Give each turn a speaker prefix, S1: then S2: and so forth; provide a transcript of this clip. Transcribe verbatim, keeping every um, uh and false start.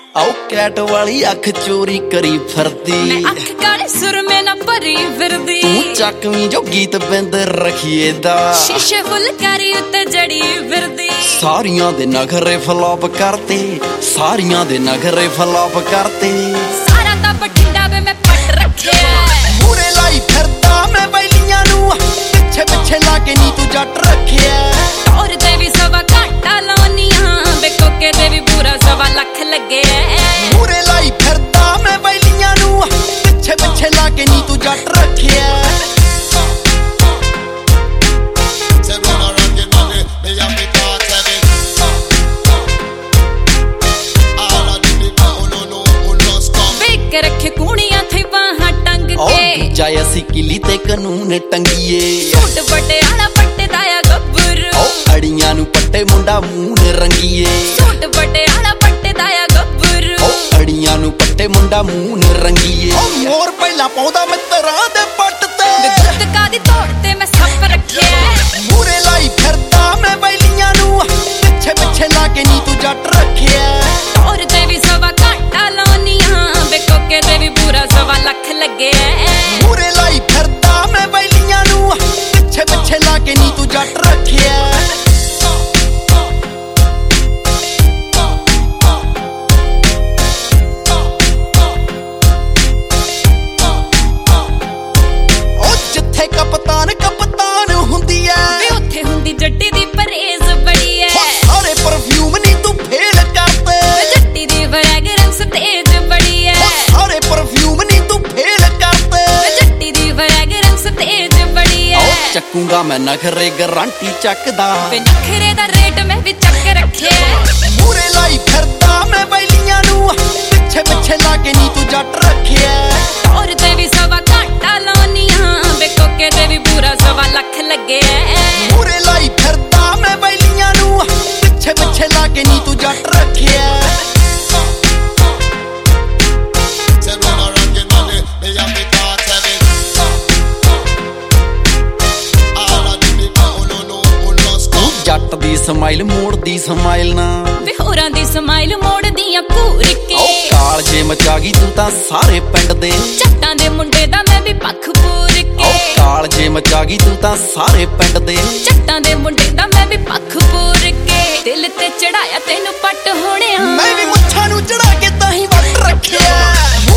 S1: ਆਓ ਕੈਟ ਵਾਲੀ ਅੱਖ ਚੋਰੀ ਕਰੀ ਫਿਰਦੀ,
S2: ਮੈਂ ਅੱਖ ਕਾਲੇ ਸੁਰਮੇ ਨਾ ਭਰੀ ਫਿਰਦੀ।
S1: ਤੂੰ ਚੱਕਵੀਂ ਜੋ ਗੀਤ ਬਿੰਦ ਰਖੀਏ ਦਾ,
S2: ਸ਼ੀਸ਼ੇ ਫੁਲਕਾਰੀ ਉੱਤੇ ਜੜੀ ਫਿਰਦੀ।
S1: ਸਾਰੀਆਂ ਦੇ ਨਖਰੇ ਫਲਾਪ ਕਰਤੇ, ਸਾਰੀਆਂ ਦੇ ਨਖਰੇ ਫਲਾਪ ਕਰਤੇ।
S2: ਸਾਰਾ ਤਾਂ ਬਠਿੰਡਾ ਵੇ ਮੈਂ ਪੱਟ ਰੱਖਿਆ,
S1: ਮੂਰੇ ਲਾਈ ਫਿਰਦਾ ਮੈਂ ਬੈਲੀਆਂ ਨੂੰ, ਪਿੱਛੇ ਪਿੱਛੇ ਲਾ ਕੇ ਨੀ ਤੂੰ ਜੱਟ ਰੱਖਿਆ।
S2: ਔਰ ਤੇ ਵੀ ਸਵਾ ਘਾਟਾ ਲਾਉਣੀਆਂ, ਵੇ ਕੋਕੇ ਤੇ ਵੀ ਪੂਰਾ ਸਵਾ ਲੱਖ ਲੱਗਿਆ।
S1: ਮੂਰੇ ਲਾਈ ਫਿਰਦਾ ਮੈਂ ਬੈਲੀਆਂ ਨੂੰ, ਪਿੱਛੇ ਪਿੱਛੇ ਲਾ ਕੇ ਨੀ ਤੂੰ ਜੱਟ ਰੱਖਿਆ।
S2: ਰੱਖੇ ਕੂਣੀਆਂ ਥੇ ਬਾਹਾਂ ਟੰਗ ਕੇ,
S1: ਜਾਏ ਅਸੀਂ ਕਿਲੀ ਤੇ ਕਾਨੂੰਨ ਟੰਗੀਏ।
S2: ਸੂਟ ਪਟਿਆਲਾ ਪੱਟੇ ਦਾ ਆ ਗੱਭਰੂ,
S1: ਅੜੀਆਂ ਨੂੰ ਪੱਟੇ ਮੁੰਡਾ ਮੂੰਹ ਰੰਗੀਏ।
S2: ਸੂਟ ਪਟਿਆਲਾ ਪੱਟੇ ਦਾ ਆ ਗੱਭਰੂ,
S1: ਅੜੀਆਂ ਨੂੰ ਪੱਟੇ ਮੁੰਡਾ ਮੂੰਹ ਰੰਗੀਏ। ਮੋਰ ਪਹਿਲਾਂ ਪਾਉਂਦਾ ਮਿੱਤਰਾਂ ਦੇ ਪੱਟ ਤੇ,
S2: ਗੁੱਤਕਾ ਦੀ ਤੋੜ ਤੇ ਮੈਂ ਸੱਪ ਰੱਖਿਆ।
S1: ਮੂਰੇ ਲਾਈ ਫਿਰਦਾ ਮੈਂ ਬੈਲੀਆਂ ਨੂੰ, ਪਿੱਛੇ ਪਿੱਛੇ ਲਾ ਕੇ ਨੀ ਤੂੰ ਜੱਟ ਰੱਖਿਆ।
S2: ਔਰ ਤੇ ਵੀ ਸਵਾ ਘਾਟਾ ਲਾਉਣੀਆਂ, ਵੇ ਕੋਕੇ ਤੇ ਵੀ ਪੂਰਾ ਸਵਾ ਲੱਖ ਲੱਗਿਆ।
S1: ਮੂਰੇ ਲਾਈ ਫਿਰਦਾ ਮੈਂ ਬੈਲੀਆਂ ਨੂੰ, ਪਿੱਛੇ ਪਿੱਛੇ ਲਾ ਕੇ ਨੀ ਤੂੰ ਜੱਟ ਰੱਖਿਆ। ਉਹ ਜਿੱਥੇ ਕਪਤਾਨ ਕਪਤਾਨ ਹੁੰਦੀ ਐ,
S2: ਵੇ ਉੱਥੇ ਹੁੰਦੀ ਜੱਟੀ ਦੀ ਪਰਹੇਜ਼ ਬੜੀ ਐ।
S1: ਸਾਰੇ ਪਰਫਿਊਮ ਨੀ ਤੂੰ ਫੇਲ ਕਰਦੇ,
S2: ਜੱਟੀ ਦੀ ਫਰੈਗਰੈਂਸ ਤੇਜ਼ ਬੜੀ ਐ।
S1: ਸਾਰੇ ਪਰਫਿਊਮ ਨੀ ਤੂੰ ਫੇਲ ਕਰਦੇ,
S2: ਜੱਟੀ ਦੀ ਫਰੈਗਰੈਂਸ ਤੇਜ਼ ਬੜੀ ਐ।
S1: ਚੱਕੂਗਾ ਮੈਂ ਨਖਰੇ ਗਰੰਟੀ ਚੱਕਦਾ,
S2: ਵੇ ਨਖਰੇ ਦਾ ਰੇਟ ਮੈਂ ਵੀ ਚੱਕ ਰੱਖਿਆ।
S1: ਮੂਰੇ ਲਾਈ ਫਿਰਦਾ ਮੈਂ ਬੈਲੀਆਂ ਨੂੰ, ਪਿੱਛੇ ਪਿੱਛੇ ਲਾ ਕੇ ਨੀ ਤੂੰ ਜੱਟ ਰੱਖਿਆ।
S2: ਔਰ ਤੇ ਵੀ ਸਵਾ ਘਾਟਾ ਲਾਉਣੀਆਂ, ਵੇ ਕੋਕੇ ਤੇ ਵੀ ਪੂਰਾ ਸਵਾ ਲੱਖ ਲੱਗਿਆ।
S1: ਮੂਰੇ ਲਾਈ ਫਿਰਦਾ ਮੈਂ ਬੈਲੀਆਂ ਨੂੰ, ਪਿੱਛੇ ਪਿੱਛੇ ਲਾ ਕੇ ਨੀ ਤੂੰ ਜੱਟ ਰੱਖਿਆ। ਜੱਟ ਦੀ ਸਮਾਈਲ ਮੋੜਦੀ ਸਮਾਈਲ ਨਾ,
S2: ਵੇ ਹੋਰਾਂ ਦੀ ਸਮਾਈਲ ਮੋੜਦੀਆਂ ਘੂਰ ਕੇ।
S1: ਕਾਲ ਜੇ ਮਚਾ ਗਈ ਤੂੰ ਤਾਂ ਸਾਰੇ ਪਿੰਡ ਦੇ,
S2: ਜੱਟਾਂ ਦੇ ਮੁੰਡੇ ਦਾ ਮੈਂ ਵੀ ਪੱਖ ਪੂਰ ਕੇ।
S1: ਕਾਲ ਜੇ ਮਚਾ ਗਈ ਤੂੰ ਤਾਂ ਸਾਰੇ ਪਿੰਡ ਦੇ,
S2: ਜੱਟਾਂ ਦੇ ਮੁੰਡੇ ਦਾ ਮੈਂ ਵੀ ਪੱਖ ਪੂਰ ਕੇ। ਦਿਲ ਤੇ ਚੜਾਇਆ ਤੈਨੂੰ ਪੱਟ ਹੋਣਿਆ,
S1: ਮੈਂ ਵੀ ਮੁੱਛਾਂ ਨੂੰ ਚੜਾ ਕੇ ਤਾਂ ਹੀ ਵੱਟ ਰੱਖਿਆ।